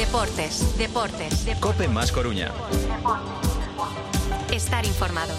Deportes. COPE más Coruña. Estar informado.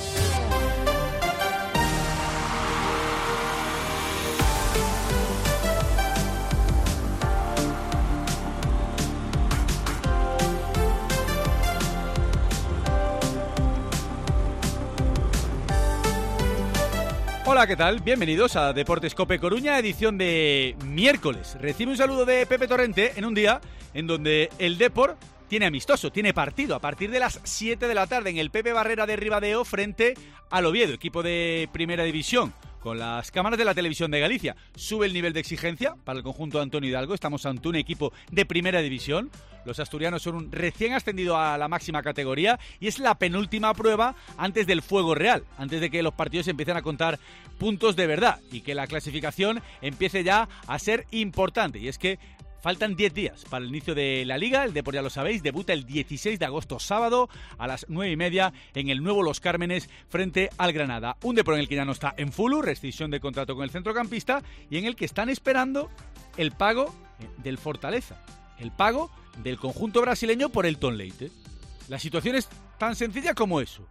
Hola, ¿qué tal? Bienvenidos a Deportes COPE Coruña, edición de miércoles. Recibe un saludo de Pepe Torrente en un día en donde el Depor tiene amistoso, tiene partido a partir de las 7 de la tarde en el Pepe Barrera de Ribadeo frente al Oviedo, equipo de Primera División. Con las cámaras de la televisión de Galicia. Sube el nivel de exigencia para el conjunto de Antonio Hidalgo. Estamos ante un equipo de Primera División. Los asturianos son un recién ascendido a la máxima categoría y es la penúltima prueba antes del fuego real, antes de que los partidos empiecen a contar puntos de verdad y que la clasificación empiece ya a ser importante. Y es que faltan 10 días para el inicio de la Liga. El Depor, ya lo sabéis, debuta el 16 de agosto, sábado, a las 9:30 en el nuevo Los Cármenes frente al Granada. Un Depor en el que ya no está en Fulu, rescisión de contrato con el centrocampista, y en el que están esperando el pago del Fortaleza, el pago del conjunto brasileño por Elton Leite. La situación es tan sencilla como eso.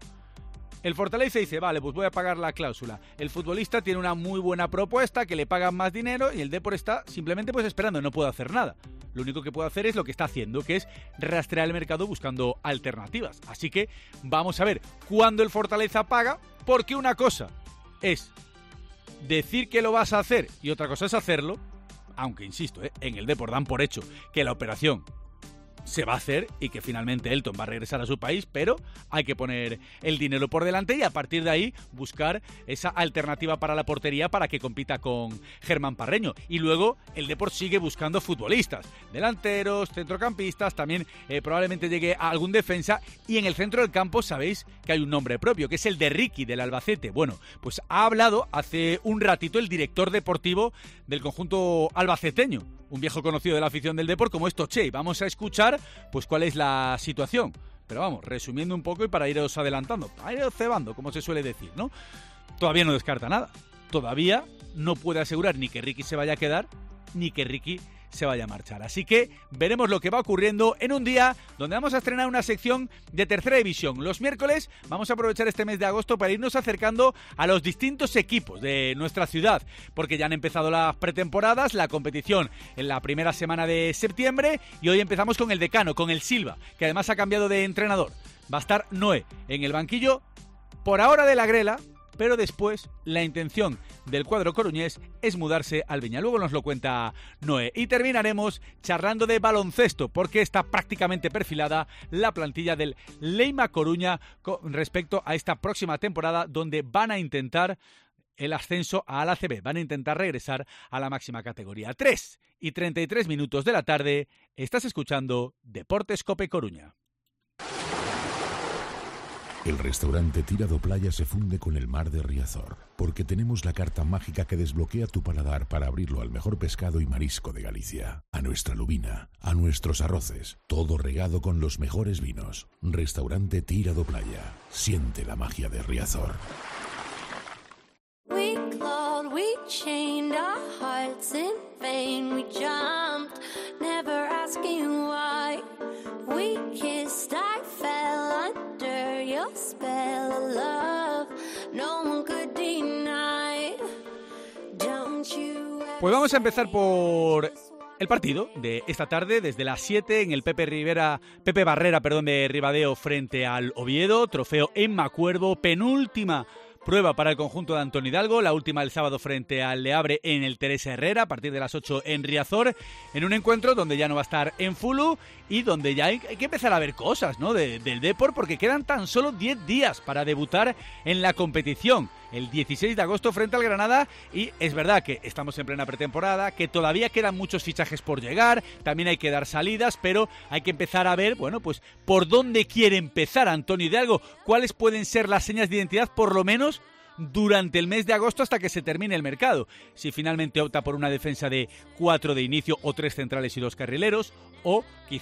El Fortaleza dice, vale, pues voy a pagar la cláusula. El futbolista tiene una muy buena propuesta, que le pagan más dinero, y el Depor está simplemente pues esperando, no puede hacer nada. Lo único que puede hacer es lo que está haciendo, que es rastrear el mercado buscando alternativas. Así que vamos a ver cuándo el Fortaleza paga, porque una cosa es decir que lo vas a hacer y otra cosa es hacerlo, aunque insisto, en el Depor dan por hecho que la operación se va a hacer y que finalmente Elton va a regresar a su país, pero hay que poner el dinero por delante y a partir de ahí buscar esa alternativa para la portería para que compita con Germán Parreño. Y luego el Depor sigue buscando futbolistas, delanteros, centrocampistas, también probablemente llegue a algún defensa, y en el centro del campo sabéis que hay un nombre propio, que es el de Ricky del Albacete. Bueno, pues ha hablado hace un ratito el director deportivo del conjunto albaceteño, un viejo conocido de la afición del Depor como es Toché, y vamos a escuchar pues cuál es la situación. Pero vamos, resumiendo un poco y para iros adelantando, para iros cebando, como se suele decir, ¿no? Todavía no descarta nada. Todavía no puede asegurar ni que Ricky se vaya a quedar, ni que Ricky se vaya a marchar. Así que veremos lo que va ocurriendo en un día donde vamos a estrenar una sección de Tercera División. Los miércoles vamos a aprovechar este mes de agosto para irnos acercando a los distintos equipos de nuestra ciudad, porque ya han empezado las pretemporadas, la competición en la primera semana de septiembre, y hoy empezamos con el decano, con el Silva, que además ha cambiado de entrenador. Va a estar Noé en el banquillo, por ahora de la Grela, pero después la intención del cuadro coruñés es mudarse al Viña. Luego nos lo cuenta Noé. Y terminaremos charlando de baloncesto, porque está prácticamente perfilada la plantilla del Leima Coruña con respecto a esta próxima temporada, donde van a intentar el ascenso a la ACB, van a intentar regresar a la máxima categoría. 3:33 de la tarde, estás escuchando Deportes COPE Coruña. El restaurante Tirado Playa se funde con el mar de Riazor, porque tenemos la carta mágica que desbloquea tu paladar para abrirlo al mejor pescado y marisco de Galicia, a nuestra lubina, a nuestros arroces, todo regado con los mejores vinos. Restaurante Tirado Playa, siente la magia de Riazor. We clawed, we chained our hearts in vain, we jumped, never asking why. We kissed, I fell under your spell of love, no one could deny. Don't you ever... Pues vamos a empezar por el partido de esta tarde, desde las 7 en el Pepe Barrera de Ribadeo frente al Oviedo, trofeo en Macuervo, penúltima prueba para el conjunto de Antonio Hidalgo, la última el sábado frente al Le Havre en el Teresa Herrera, a partir de las 8 en Riazor, en un encuentro donde ya no va a estar en Fulu y donde ya hay que empezar a ver cosas, ¿no?, del Depor, porque quedan tan solo 10 días para debutar en la competición, el 16 de agosto frente al Granada, y es verdad que estamos en plena pretemporada, que todavía quedan muchos fichajes por llegar, también hay que dar salidas, pero hay que empezar a ver, bueno, pues por dónde quiere empezar Antonio Hidalgo, cuáles pueden ser las señas de identidad, por lo menos durante el mes de agosto hasta que se termine el mercado. Si finalmente opta por una defensa de 4 de inicio o 3 centrales y 2 carrileros, o quizá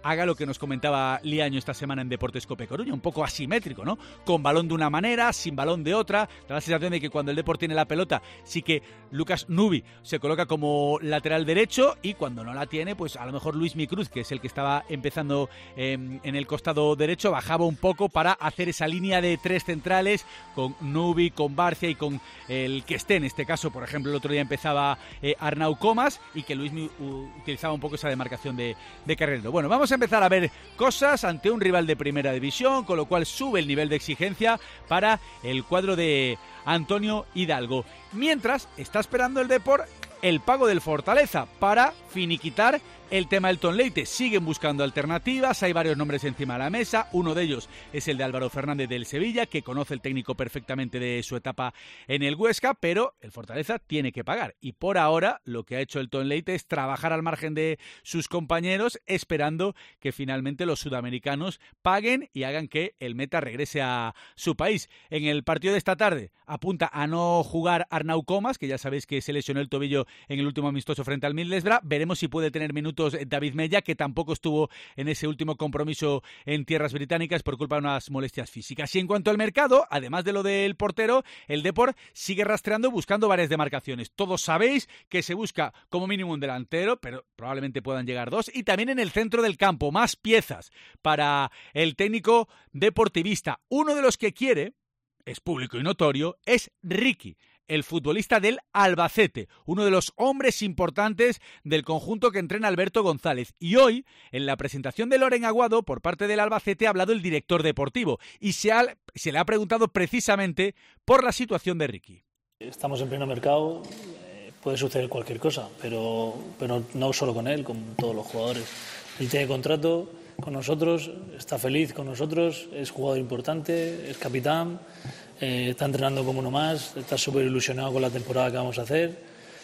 haga lo que nos comentaba Liaño esta semana en Deportes Cope Coruña, un poco asimétrico, ¿no? Con balón de una manera, sin balón de otra. Da la sensación de que cuando el Depor tiene la pelota, sí que Lucas Nubi se coloca como lateral derecho, y cuando no la tiene, pues a lo mejor Luis Micruz, que es el que estaba empezando en el costado derecho, bajaba un poco para hacer esa línea de tres centrales con Nubi, con Barcia y con el que esté. En este caso, por ejemplo, el otro día empezaba Arnau Comas, y que Luis utilizaba un poco esa demarcación de carrilero. Bueno, vamos a empezar a ver cosas ante un rival de primera división, con lo cual sube el nivel de exigencia para el cuadro de Antonio Hidalgo. Mientras está esperando el Depor el pago del Fortaleza para finiquitar el tema del Tom Leite. Siguen buscando alternativas, hay varios nombres encima de la mesa. Uno de ellos es el de Álvaro Fernández del Sevilla, que conoce el técnico perfectamente de su etapa en el Huesca, pero el Fortaleza tiene que pagar. Y por ahora lo que ha hecho el Tom Leite es trabajar al margen de sus compañeros, esperando que finalmente los sudamericanos paguen y hagan que el meta regrese a su país. En el partido de esta tarde apunta a no jugar Arnau Comas, que ya sabéis que se lesionó el tobillo en el último amistoso frente al Middlesbrough. Veremos si puede tener minutos David Mella, que tampoco estuvo en ese último compromiso en tierras británicas por culpa de unas molestias físicas. Y en cuanto al mercado, además de lo del portero, el Depor sigue rastreando, buscando varias demarcaciones. Todos sabéis que se busca como mínimo un delantero, pero probablemente puedan llegar dos, y también en el centro del campo, más piezas para el técnico deportivista. Uno de los que quiere, es público y notorio, es Ricky, el futbolista del Albacete, uno de los hombres importantes del conjunto que entrena Alberto González. Y hoy, en la presentación de Loren Aguado por parte del Albacete, ha hablado el director deportivo y se le ha preguntado precisamente por la situación de Ricky. Estamos en pleno mercado, puede suceder cualquier cosa, pero no solo con él, con todos los jugadores. Él tiene contrato con nosotros, está feliz con nosotros, es jugador importante, es capitán. Está entrenando como uno más, está súper ilusionado con la temporada que vamos a hacer.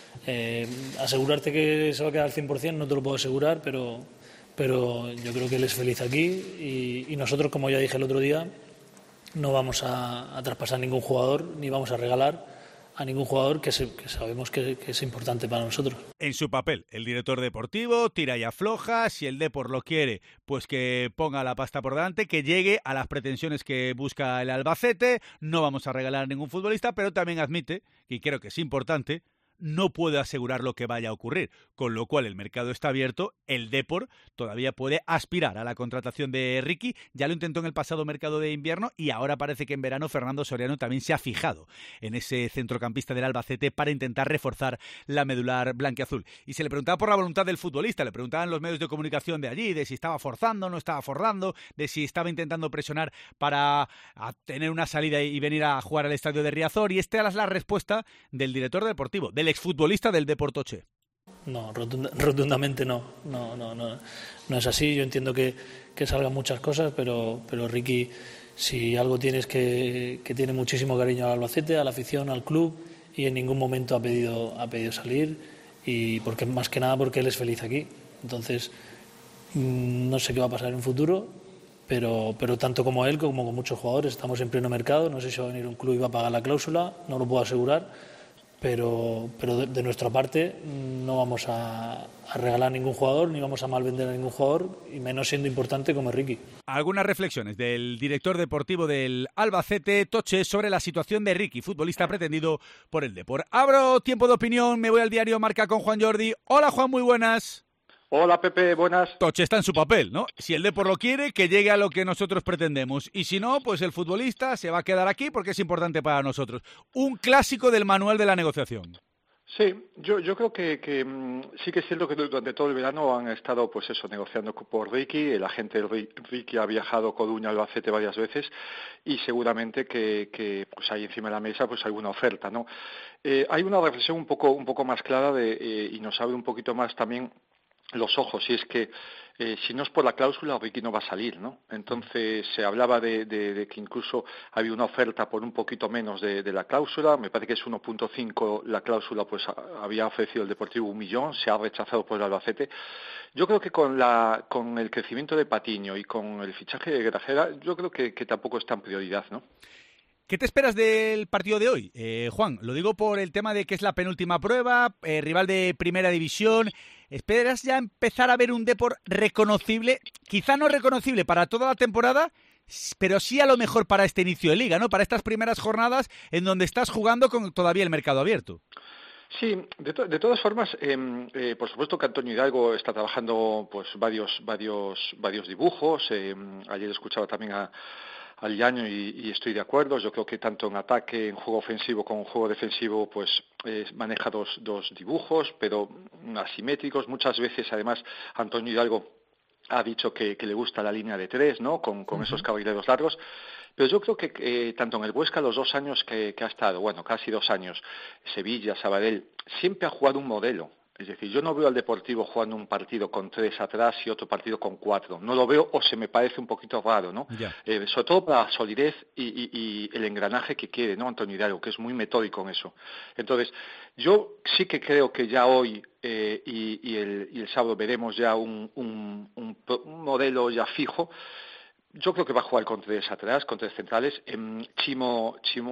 Asegurarte que se va a quedar al 100% no te lo puedo asegurar, pero yo creo que él es feliz aquí y nosotros, como ya dije el otro día, no vamos a traspasar ningún jugador ni vamos a regalar a ningún jugador que sabemos que es importante para nosotros. En su papel, el director deportivo tira y afloja. Si el Depor lo quiere, pues que ponga la pasta por delante, que llegue a las pretensiones que busca el Albacete. No vamos a regalar a ningún futbolista, pero también admite, y creo que es importante, no puede asegurar lo que vaya a ocurrir, con lo cual el mercado está abierto. El Depor todavía puede aspirar a la contratación de Ricky, ya lo intentó en el pasado mercado de invierno y ahora parece que en verano Fernando Soriano también se ha fijado en ese centrocampista del Albacete para intentar reforzar la medular blanquiazul. Y se le preguntaba por la voluntad del futbolista, le preguntaban los medios de comunicación de allí, de si estaba forzando, no estaba forzando, de si estaba intentando presionar para tener una salida y venir a jugar al estadio de Riazor, y esta es la respuesta del director deportivo, del exfutbolista del Depor Toche. No, rotundamente no es así. Yo entiendo que salgan muchas cosas, pero Ricky, si algo tiene es que tiene muchísimo cariño al Albacete, a la afición, al club, y en ningún momento ha pedido salir, y porque más que nada porque él es feliz aquí. Entonces no sé qué va a pasar en un futuro, pero tanto como él como con muchos jugadores estamos en pleno mercado. No sé si va a venir un club y va a pagar la cláusula, no lo puedo asegurar. Pero de nuestra parte no vamos a regalar a ningún jugador, ni vamos a malvender a ningún jugador, y menos siendo importante como Ricky. Algunas reflexiones del director deportivo del Albacete, Toche, sobre la situación de Ricky, futbolista pretendido por el Depor. Abro tiempo de opinión, me voy al diario Marca con Juan Jordi. Hola Juan, muy buenas. Hola Pepe, buenas. Toche está en su papel, ¿no? Si el Depor lo quiere, que llegue a lo que nosotros pretendemos. Y si no, pues el futbolista se va a quedar aquí porque es importante para nosotros. Un clásico del manual de la negociación. Sí, yo creo que sí que es cierto que durante todo el verano han estado, pues eso, negociando por Ricky. El agente Ricky ha viajado a Coruña, Albacete varias veces, y seguramente que pues hay encima de la mesa pues alguna oferta, ¿no? Hay una reflexión un poco más clara y nos abre un poquito más también los ojos, y es que si no es por la cláusula, Ricky no va a salir, ¿no? Entonces se hablaba de que incluso había una oferta por un poquito menos de la cláusula. Me parece que es 1.5 la cláusula, pues había ofrecido el Deportivo 1 millón, se ha rechazado por el Albacete. Yo creo que con el crecimiento de Patiño y con el fichaje de Grajera, yo creo que tampoco está en prioridad, ¿no? ¿Qué te esperas del partido de hoy, Juan? Lo digo por el tema de que es la penúltima prueba, rival de primera división. ¿Esperas ya empezar a ver un Depor reconocible? Quizá no reconocible para toda la temporada, pero sí a lo mejor para este inicio de liga, ¿no? Para estas primeras jornadas en donde estás jugando con todavía el mercado abierto. Sí, de todas formas, por supuesto que Antonio Hidalgo está trabajando pues varios dibujos. Ayer escuchaba también al Llaño y estoy de acuerdo. Yo creo que tanto en ataque, en juego ofensivo como en juego defensivo, pues maneja dos dibujos, pero asimétricos. Muchas veces, además, Antonio Hidalgo ha dicho que le gusta la línea de 3, ¿no? Con esos caballeros largos. Pero yo creo que tanto en el Huesca, los 2 años que ha estado, bueno, casi 2 años, Sevilla, Sabadell, siempre ha jugado un modelo. Es decir, yo no veo al Deportivo jugando un partido con 3 atrás y otro partido con 4. No lo veo, o se me parece un poquito raro, ¿no? Sobre todo para la solidez y el engranaje que quiere, ¿no? Antonio Hidalgo, que es muy metódico en eso. Entonces, yo sí que creo que ya hoy y el sábado veremos ya un modelo ya fijo. Yo creo que va a jugar con 3 atrás, con 3 centrales. Chimo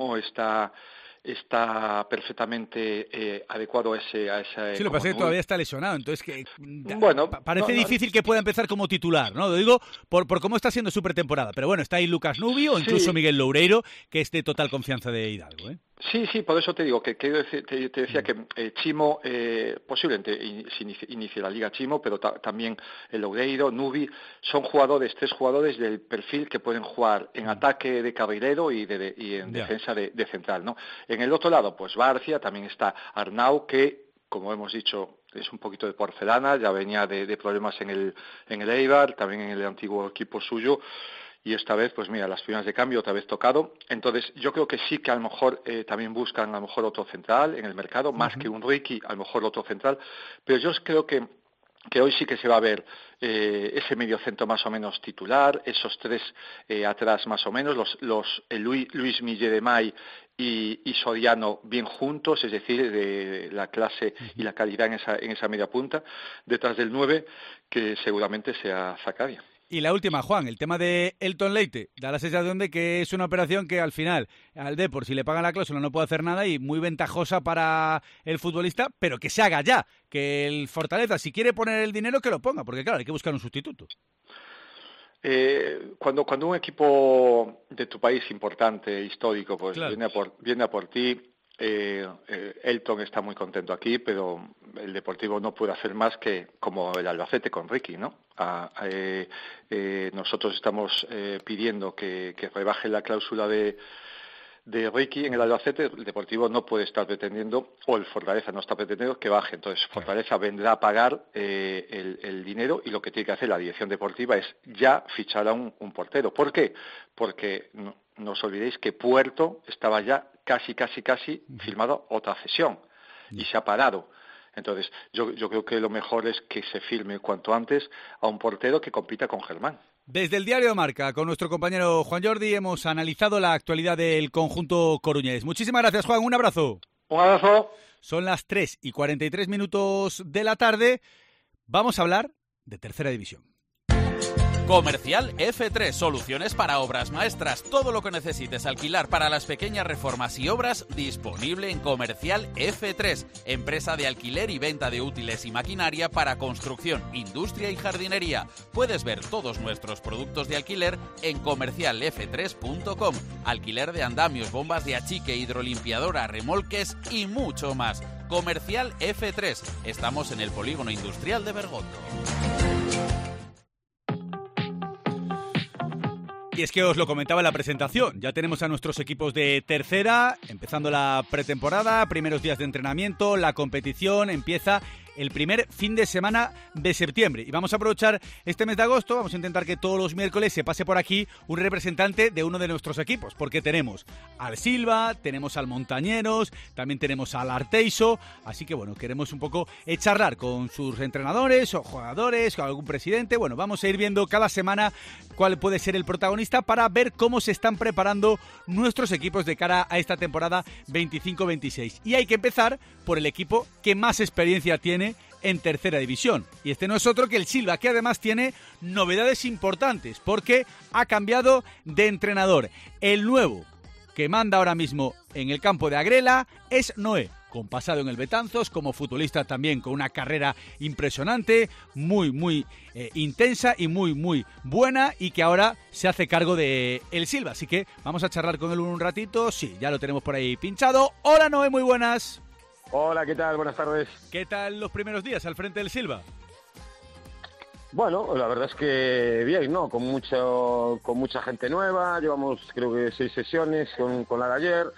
está perfectamente adecuado a ese sí, lo que pasa es que todavía está lesionado, entonces parece no, difícil que pueda empezar como titular, ¿no? Lo digo por cómo está siendo su pretemporada, pero bueno, está ahí Lucas Nubi o incluso Miguel Loureiro, que es de total confianza de Hidalgo, ¿eh? Sí, por eso te digo que te decía que Chimo posiblemente inicie la Liga Chimo, pero también el Loureiro, Nubi, son 3 jugadores del perfil que pueden jugar en ataque de carrilero y en defensa de central, ¿no? En el otro lado, pues Barcia, también está Arnau, que, como hemos dicho, es un poquito de porcelana, ya venía de problemas en el Eibar, también en el antiguo equipo suyo. Y esta vez, pues mira, las primeras de cambio otra vez tocado. Entonces, yo creo que sí que a lo mejor también buscan a lo mejor otro central en el mercado, más que un Ricky, a lo mejor otro central. Pero yo creo que hoy sí que se va a ver ese mediocentro más o menos titular, esos 3 atrás más o menos, Luis Milledemay y Soriano bien juntos, es decir, de la clase y la calidad en esa media punta, detrás del 9, que seguramente sea Zakaria. Y la última, Juan, el tema de Elton Leite. Da la sensación de que es una operación que al final al Depor, si le pagan la cláusula, no puede hacer nada y muy ventajosa para el futbolista, pero que se haga ya. Que el Fortaleza, si quiere poner el dinero, que lo ponga, porque claro, hay que buscar un sustituto. Cuando un equipo de tu país importante, histórico, pues claro, viene a por ti. Elton está muy contento aquí, pero el Deportivo no puede hacer más que como el Albacete con Ricky, ¿no? Nosotros estamos pidiendo que rebaje la cláusula de Ricky en el Albacete. El Deportivo no puede estar pretendiendo, o el Fortaleza no está pretendiendo que baje. Entonces Fortaleza vendrá a pagar el dinero, y lo que tiene que hacer la dirección deportiva es ya fichar a un portero. ¿Por qué? Porque no os olvidéis que Puerto estaba ya casi firmado otra cesión y se ha parado. Entonces yo creo que lo mejor es que se firme cuanto antes a un portero que compita con Germán. Desde el Diario de Marca, con nuestro compañero Juan Jordi, hemos analizado la actualidad del conjunto coruñés. Muchísimas gracias, Juan. Un abrazo. Un abrazo. Son las 3:43 de la tarde. Vamos a hablar de Tercera División. Comercial F3, soluciones para obras maestras. Todo lo que necesites alquilar para las pequeñas reformas y obras, disponible en Comercial F3, empresa de alquiler y venta de útiles y maquinaria para construcción, industria y jardinería. Puedes ver todos nuestros productos de alquiler en comercialf3.com. Alquiler de andamios, bombas de achique, hidrolimpiadora, remolques y mucho más. Comercial F3. Estamos en el Polígono Industrial de Bergondo. Y es que os lo comentaba en la presentación, ya tenemos a nuestros equipos de tercera, empezando la pretemporada, primeros días de entrenamiento, la competición empieza el primer fin de semana de septiembre. Y vamos a aprovechar este mes de agosto, vamos a intentar que todos los miércoles se pase por aquí un representante de uno de nuestros equipos, porque tenemos al Silva, tenemos al Montañeros, también tenemos al Arteiso, así que bueno, queremos un poco charlar con sus entrenadores o jugadores, con algún presidente. Bueno, vamos a ir viendo cada semana cuál puede ser el protagonista para ver cómo se están preparando nuestros equipos de cara a esta temporada 25-26. Y hay que empezar por el equipo que más experiencia tiene en tercera división, y este no es otro que el Silva, que además tiene novedades importantes porque ha cambiado de entrenador. El nuevo que manda ahora mismo en el campo de Agrela es Noé, con pasado en el Betanzos, como futbolista también con una carrera impresionante, muy intensa y muy buena, y que ahora se hace cargo de el Silva. Así que vamos a charlar con él un ratito. Sí, ya lo tenemos por ahí pinchado. Hola Noé, muy buenas. Hola, ¿qué tal? Buenas tardes. ¿Qué tal los primeros días al frente del Silva? Bueno, la verdad es que bien, ¿no? Con mucha gente nueva, llevamos creo que 6 sesiones con la de ayer,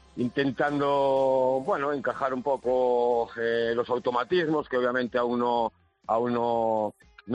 intentando, bueno, encajar un poco los automatismos que obviamente aún no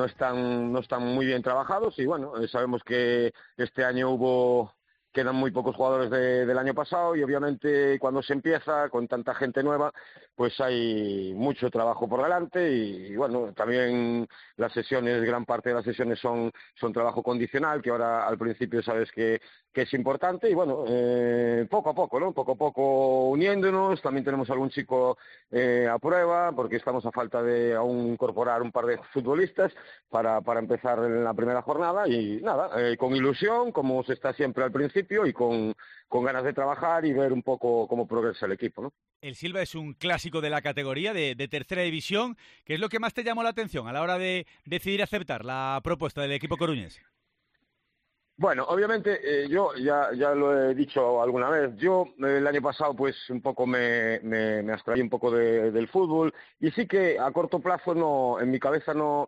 están muy bien trabajados, y bueno, sabemos que este año quedan muy pocos jugadores del año pasado, y obviamente cuando se empieza con tanta gente nueva, pues hay mucho trabajo por delante, y bueno, también las sesiones, gran parte de las sesiones son trabajo condicional, que ahora al principio sabes que es importante, y bueno, poco a poco, ¿no? Poco a poco uniéndonos. También tenemos algún chico a prueba, porque estamos a falta de aún incorporar un par de futbolistas para empezar en la primera jornada, y nada, con ilusión, como se está siempre al principio, y con ganas de trabajar y ver un poco cómo progresa el equipo, ¿no? El Silva es un clásico de la categoría de tercera división. ¿Qué es lo que más te llamó la atención a la hora de decidir aceptar la propuesta del equipo coruñés? Bueno, obviamente yo ya lo he dicho alguna vez. Yo el año pasado pues un poco me abstraí un poco del fútbol, y sí que a corto plazo en mi cabeza no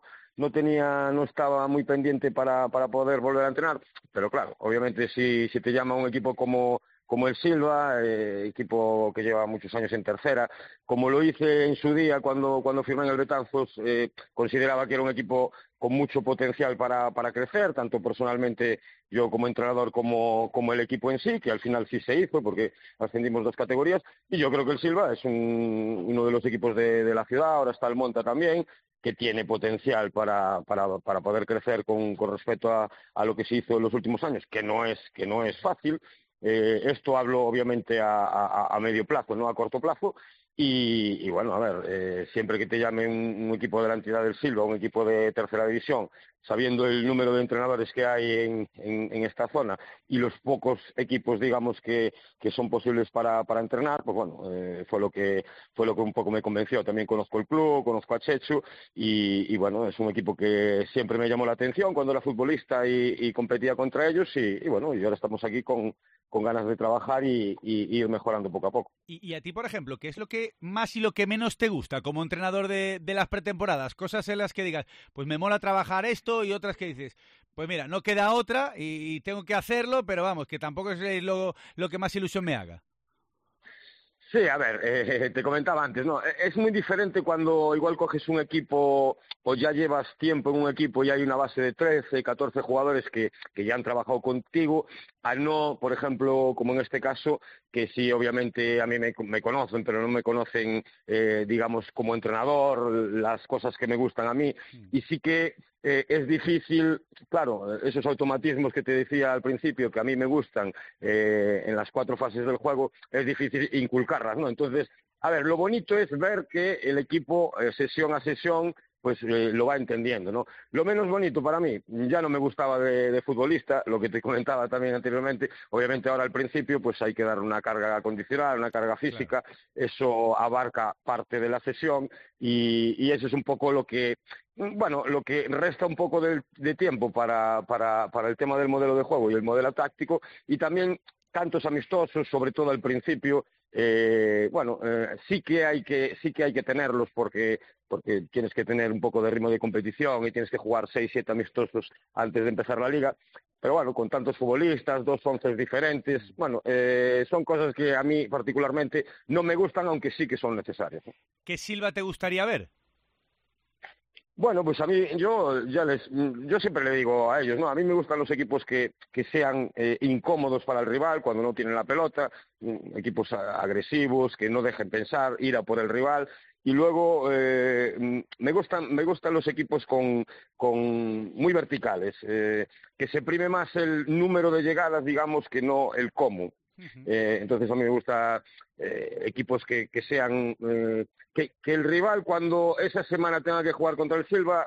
estaba muy pendiente para poder volver a entrenar, pero claro, obviamente si te llama un equipo como el Silva, equipo que lleva muchos años en tercera, como lo hice en su día cuando firmé en el Betanzos, consideraba que era un equipo con mucho potencial para crecer, tanto personalmente yo como entrenador como el equipo en sí, que al final sí se hizo porque ascendimos 2 categorías, y yo creo que el Silva es uno de los equipos de la ciudad. Ahora está el Monta también, que tiene potencial para poder crecer con respecto a lo que se hizo en los últimos años, que no es fácil. Esto hablo obviamente a medio plazo, no a corto plazo, y bueno, a ver, siempre que te llame un equipo de la entidad del Silva, un equipo de tercera división, sabiendo el número de entrenadores que hay en esta zona y los pocos equipos, digamos, que son posibles para entrenar, pues bueno, fue lo que un poco me convenció. También conozco el club, conozco a Chechu, y bueno, es un equipo que siempre me llamó la atención cuando era futbolista y competía contra ellos, y bueno, y ahora estamos aquí con ganas de trabajar y ir mejorando poco a poco. Y a ti, por ejemplo, ¿qué es lo que más y lo que menos te gusta como entrenador de las pretemporadas? Cosas en las que digas, pues me mola trabajar esto, y otras que dices, pues mira, no queda otra y tengo que hacerlo, pero vamos, que tampoco es lo que más ilusión me haga. Sí, a ver, te comentaba antes, ¿no? Es muy diferente cuando igual coges un equipo o ya llevas tiempo en un equipo y hay una base de 13, 14 jugadores que ya han trabajado contigo, a no, por ejemplo, como en este caso, que sí, obviamente a mí me conocen, pero no me conocen, digamos, como entrenador, las cosas que me gustan a mí, y sí que es difícil, claro, esos automatismos que te decía al principio, que a mí me gustan en las 4 fases del juego, es difícil inculcarlas, ¿no? Entonces, a ver, lo bonito es ver que el equipo, sesión a sesión, pues lo va entendiendo, ¿no? Lo menos bonito para mí, ya no me gustaba de futbolista, lo que te comentaba también anteriormente. Obviamente ahora al principio pues hay que dar una carga condicional, una carga física, claro. Eso abarca parte de la sesión, y eso es un poco lo que resta un poco de tiempo para el tema del modelo de juego y el modelo táctico, y también tantos amistosos, sobre todo al principio. Sí que hay que tenerlos porque tienes que tener un poco de ritmo de competición y tienes que jugar 6, 7 amistosos antes de empezar la liga, pero bueno, con tantos futbolistas, 2 once diferentes, son cosas que a mí particularmente no me gustan, aunque sí que son necesarias. ¿Qué Silva te gustaría ver? Bueno, pues a mí, yo siempre le digo a ellos, ¿no? A mí me gustan los equipos que sean incómodos para el rival cuando no tienen la pelota, equipos agresivos, que no dejen pensar, ir a por el rival. Y luego me gustan los equipos con muy verticales, que se prime más el número de llegadas, digamos, que no el cómo. Entonces a mí me gusta equipos que sean que el rival, cuando esa semana tenga que jugar contra el Silva,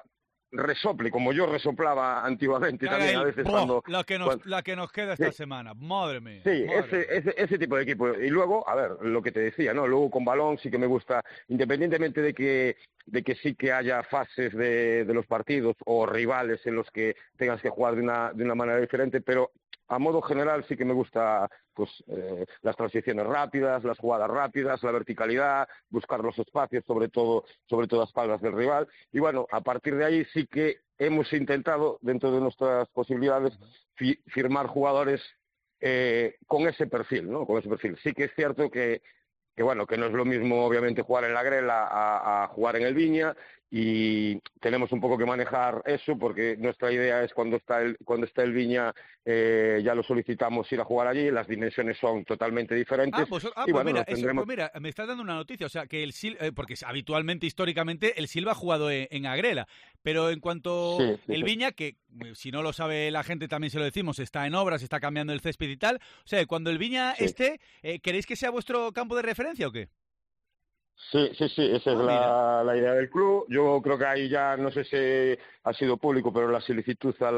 resople, como yo resoplaba antiguamente también a veces cuando... La que nos queda esta semana, madre mía. Sí, madre. Ese tipo de equipo. Y luego, a ver, lo que te decía, ¿no? Luego con balón sí que me gusta, independientemente de que sí que haya fases de los partidos o rivales en los que tengas que jugar de una manera diferente, pero a modo general sí que me gusta pues las transiciones rápidas, las jugadas rápidas, la verticalidad, buscar los espacios, sobre todo a espaldas del rival. Y bueno, a partir de ahí sí que hemos intentado, dentro de nuestras posibilidades, firmar jugadores con ese perfil, ¿no? Con ese perfil. Sí que es cierto que bueno, que no es lo mismo obviamente jugar en la Grela a jugar en el Viña, y tenemos un poco que manejar eso, porque nuestra idea es cuando está el Viña ya lo solicitamos ir a jugar allí, las dimensiones son totalmente diferentes. Y bueno, mira, me estás dando una noticia, o sea, que el Silva, porque habitualmente, históricamente, el Silva ha jugado en Agrela, pero en cuanto el Viña, que si no lo sabe la gente también se lo decimos, está en obras, está cambiando el césped y tal, o sea, cuando el Viña esté, ¿queréis que sea vuestro campo de referencia o qué? Sí, esa es la idea del club. Yo creo que ahí ya, no sé si ha sido público, pero la solicitud a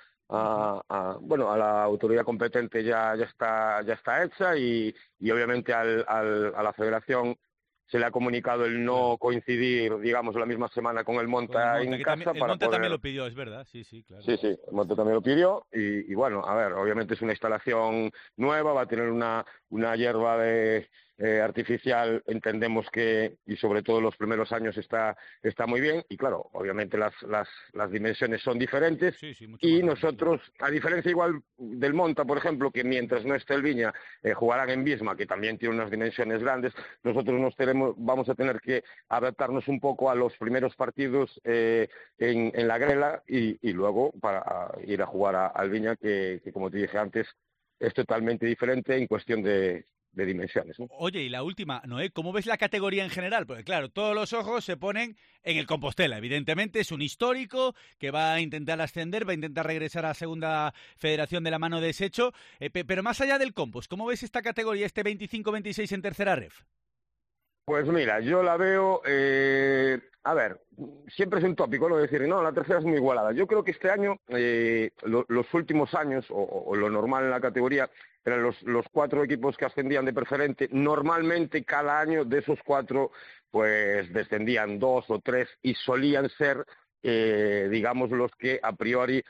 la autoridad competente ya está hecha, y obviamente a la federación se le ha comunicado el no coincidir, digamos, la misma semana con el Monta en casa. El Monta también lo pidió, es verdad, sí, claro. Sí, el Monta también lo pidió, y bueno, a ver, obviamente es una instalación nueva, va a tener una hierba artificial, entendemos que, y sobre todo los primeros años está muy bien, y claro, obviamente las dimensiones son diferentes, y nosotros, a diferencia igual del Monta, por ejemplo, que mientras no esté el Viña, jugarán en Bisma, que también tiene unas dimensiones grandes, nosotros vamos a tener que adaptarnos un poco a los primeros partidos en la Grela, y luego para ir a jugar al Viña, que como te dije antes, es totalmente diferente en cuestión de dimensiones, ¿no? Oye, y la última, Noé, ¿cómo ves la categoría en general? Porque claro, todos los ojos se ponen en el Compostela. Evidentemente es un histórico que va a intentar ascender, va a intentar regresar a Segunda Federación de la mano de Secho, pero más allá del Compos, ¿cómo ves esta categoría, este 25-26 en tercera ref? Pues mira, yo la veo, a ver, siempre es un tópico, ¿no? Decir, no, la tercera es muy igualada. Yo creo que este año, los últimos años, o lo normal en la categoría, eran los 4 equipos que ascendían de preferente. Normalmente cada año de esos 4, pues descendían 2 o 3 y solían ser, digamos, los que a priori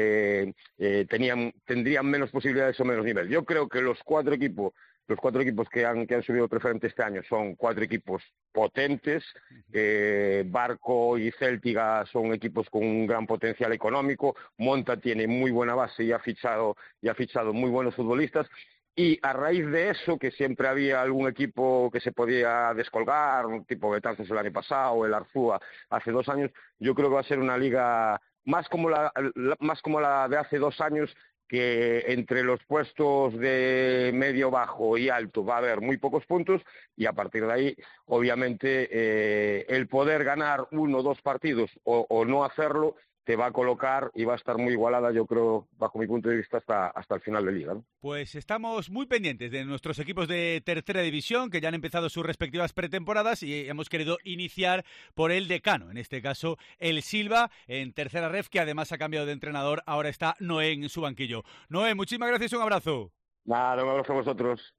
tendrían menos posibilidades o menos nivel. Yo creo que los cuatro equipos que han subido preferente este año son 4 equipos potentes. Barco y Céltiga son equipos con un gran potencial económico. Monta tiene muy buena base y ha fichado muy buenos futbolistas. Y a raíz de eso, que siempre había algún equipo que se podía descolgar, un tipo Betanzos el año pasado, el Arzúa hace 2 años, yo creo que va a ser una liga más como la de hace 2 años, que entre los puestos de medio, bajo y alto va a haber muy pocos puntos, y a partir de ahí, obviamente, el poder ganar 1 o 2 partidos o no hacerlo te va a colocar y va a estar muy igualada, yo creo, bajo mi punto de vista, hasta el final de liga, ¿no? Pues estamos muy pendientes de nuestros equipos de tercera división, que ya han empezado sus respectivas pretemporadas, y hemos querido iniciar por el decano, en este caso el Silva, en tercera ref, que además ha cambiado de entrenador, ahora está Noé en su banquillo. Noé, muchísimas gracias, un abrazo. Nada, un abrazo a vosotros.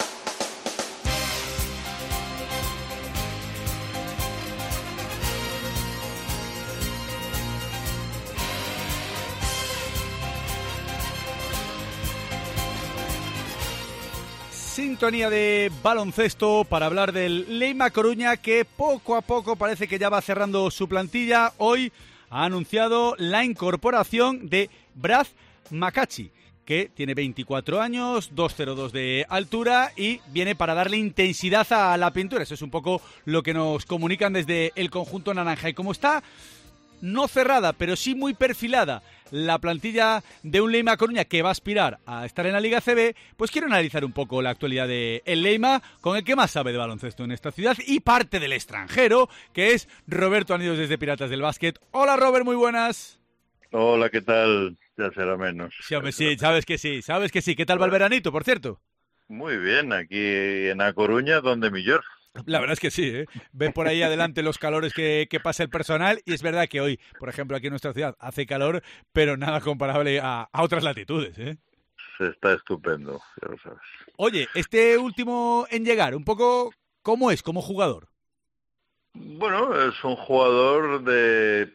Sintonía de baloncesto para hablar del Leima Coruña, que poco a poco parece que ya va cerrando su plantilla. Hoy ha anunciado la incorporación de Brad Makachi, que tiene 24 años, 2,02 de altura y viene para darle intensidad a la pintura. Eso es un poco lo que nos comunican desde el conjunto naranja. Y como está no cerrada, pero sí muy perfilada la plantilla de un Leima Coruña que va a aspirar a estar en la Liga CB, pues quiero analizar un poco la actualidad de el Leima, con el que más sabe de baloncesto en esta ciudad y parte del extranjero, que es Roberto Anillos desde Piratas del Básquet. Hola Robert, muy buenas. Hola, ¿qué tal? Ya será menos. Sí, hombre, sí, sabes que sí. ¿Qué tal va el veranito, por cierto? Muy bien, aquí en A Coruña, donde millor. La verdad es que sí, ¿eh? Ven por ahí adelante los calores que pasa el personal y es verdad que hoy, por ejemplo, aquí en nuestra ciudad hace calor, pero nada comparable a otras latitudes, ¿eh? Está estupendo, ya lo sabes. Oye, este último en llegar, un poco, ¿cómo es como jugador? Bueno, es un jugador de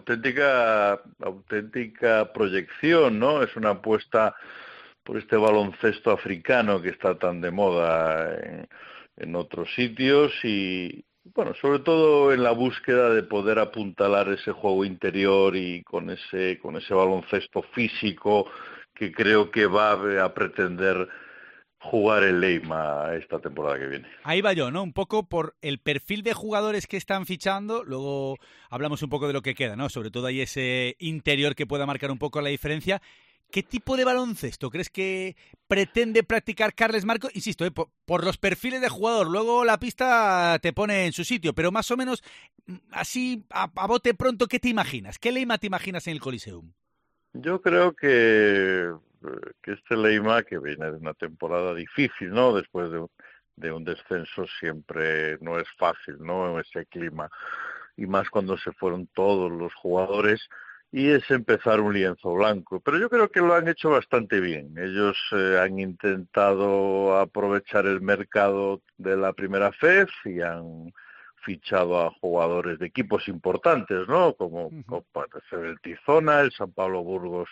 auténtica proyección, ¿no? Es una apuesta por este baloncesto africano que está tan de moda en otros sitios y, bueno, sobre todo en la búsqueda de poder apuntalar ese juego interior y con ese baloncesto físico que creo que va a pretender jugar el Leima esta temporada que viene. Ahí va yo, ¿no? Un poco por el perfil de jugadores que están fichando, luego hablamos un poco de lo que queda, ¿no? Sobre todo ahí ese interior que pueda marcar un poco la diferencia. ¿Qué tipo de baloncesto crees que pretende practicar Carles Marco? Insisto, por los perfiles de jugador, luego la pista te pone en su sitio, pero más o menos, así, a bote pronto, ¿qué te imaginas? ¿Qué Leima te imaginas en el Coliseum? Yo creo que este Leima, que viene de una temporada difícil, ¿no? Después de un descenso siempre no es fácil, ¿no? Ese clima, y más cuando se fueron todos los jugadores, y es empezar un lienzo blanco. Pero yo creo que lo han hecho bastante bien. Ellos han intentado aprovechar el mercado de la primera FEF y han fichado a jugadores de equipos importantes, ¿no? Como puede ser el Tizona, el San Pablo Burgos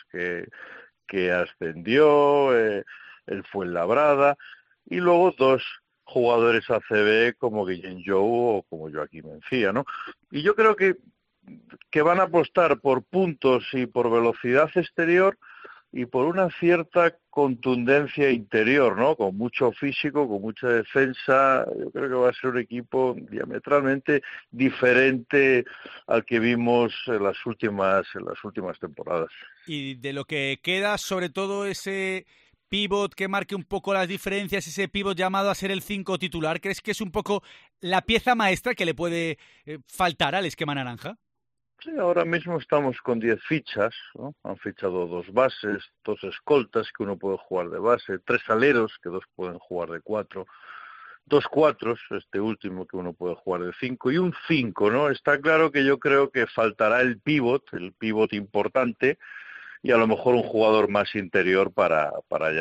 que ascendió, el Fuenlabrada, y luego dos jugadores ACB como Guillén Jou o como Joaquín Mencía, ¿no? Y yo creo que van a apostar por puntos y por velocidad exterior y por una cierta contundencia interior, ¿no? Con mucho físico, con mucha defensa. Yo creo que va a ser un equipo diametralmente diferente al que vimos en las últimas temporadas. Y de lo que queda, sobre todo ese pívot que marque un poco las diferencias, ese pívot llamado a ser el 5 titular, ¿crees que es un poco la pieza maestra que le puede faltar al esquema naranja? Sí, ahora mismo estamos con 10 fichas, ¿no? Han fichado 2 bases, 2 escoltas que uno puede jugar de base, 3 aleros que 2 pueden jugar de 4, 2 cuatros, este último que uno puede jugar de 5 y un 5, ¿no? Está claro que yo creo que faltará el pívot importante y a lo mejor un jugador más interior para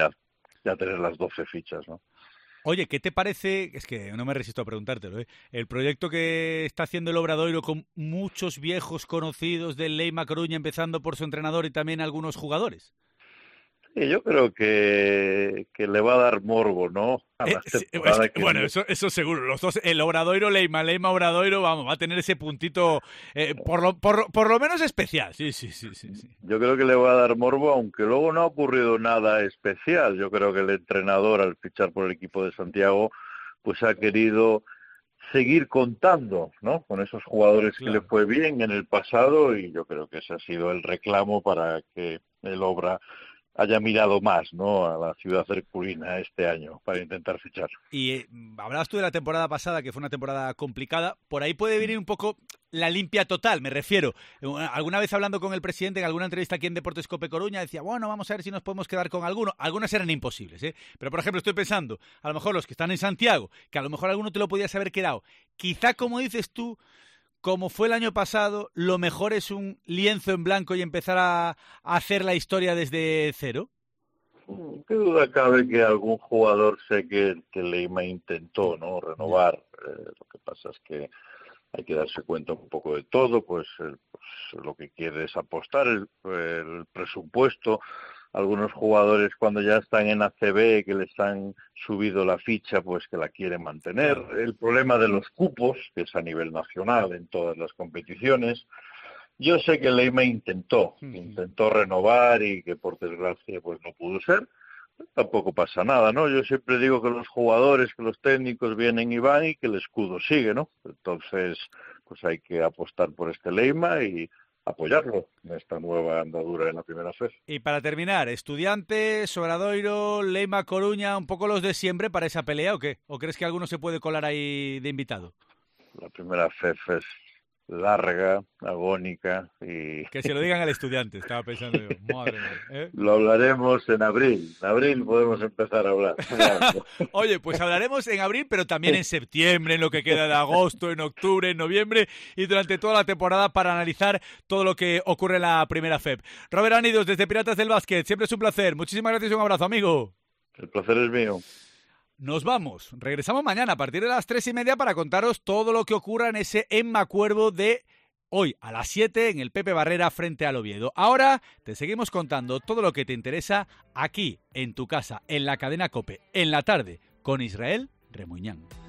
ya tener las 12 fichas, ¿no? Oye, ¿qué te parece? Es que no me resisto a preguntártelo, ¿eh? El proyecto que está haciendo el Obradoiro con muchos viejos conocidos del Leima Coruña, empezando por su entrenador y también algunos jugadores. Sí, yo creo que le va a dar morbo, ¿no? Bueno, eso seguro. Los dos, el Obradoiro Leima Obradoiro, vamos, va a tener ese puntito por lo menos especial. Sí. Yo creo que le va a dar morbo, aunque luego no ha ocurrido nada especial. Yo creo que el entrenador, al fichar por el equipo de Santiago, pues ha querido seguir contando, ¿no? Con esos jugadores que le fue bien en el pasado, y yo creo que ese ha sido el reclamo para que el Obra haya mirado más, ¿no?, a la ciudad herculina este año para intentar fichar. Y hablabas tú de la temporada pasada, que fue una temporada complicada. Por ahí puede venir un poco la limpia total, me refiero. Alguna vez hablando con el presidente en alguna entrevista aquí en Deportes Cope Coruña, decía, bueno, vamos a ver si nos podemos quedar con alguno. Algunas eran imposibles, ¿eh? Pero, por ejemplo, estoy pensando, a lo mejor los que están en Santiago, que a lo mejor alguno te lo podías haber quedado. Quizá, como dices tú, como fue el año pasado, lo mejor es un lienzo en blanco y empezar a hacer la historia desde cero. ¿Qué duda cabe que algún jugador sé que Leima intentó, ¿no?, renovar? Lo que pasa es que hay que darse cuenta un poco de todo, pues lo que quiere es apostar el presupuesto. Algunos jugadores cuando ya están en ACB, que les han subido la ficha, pues que la quieren mantener. El problema de los cupos, que es a nivel nacional en todas las competiciones. Yo sé que Leima intentó renovar y que por desgracia pues no pudo ser. Tampoco pasa nada, ¿no? Yo siempre digo que los jugadores, que los técnicos vienen y van y que el escudo sigue, ¿no? Entonces, pues hay que apostar por este Leima y apoyarlo en esta nueva andadura en la primera FEF. Y para terminar, Estudiantes, Obradoiro, Leima Coruña, ¿un poco los de siempre para esa pelea o qué? ¿O crees que alguno se puede colar ahí de invitado? La primera FEF es larga, agónica y... Que se lo digan al estudiante, estaba pensando yo. Madre mía, ¿eh? Lo hablaremos en abril. En abril podemos empezar a hablar. Oye, pues hablaremos en abril, pero también en septiembre, en lo que queda de agosto, en octubre, en noviembre y durante toda la temporada para analizar todo lo que ocurre en la primera FEP. Robert Anidos, desde Piratas del Básquet, siempre es un placer. Muchísimas gracias y un abrazo, amigo. El placer es mío. Nos vamos. Regresamos mañana a partir de las 3:30 para contaros todo lo que ocurra en ese Emma Cuervo de hoy a las 7 en el Pepe Barrera frente al Oviedo. Ahora te seguimos contando todo lo que te interesa aquí, en tu casa, en la cadena COPE, en la tarde, con Israel Remuñán.